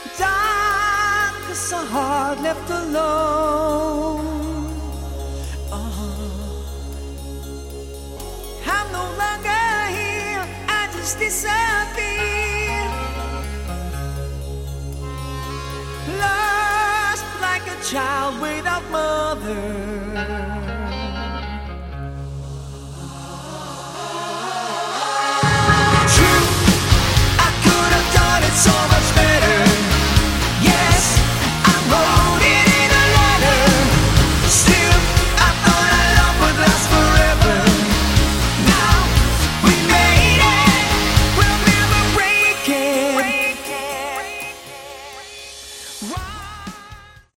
Dark as a heart left alone. I'm no longer here, I just disappear. Lost like a child without mother. So much better. Yes, I wrote it in a letter. Still, I thought our love would last forever. Now we made it. We'll never break it.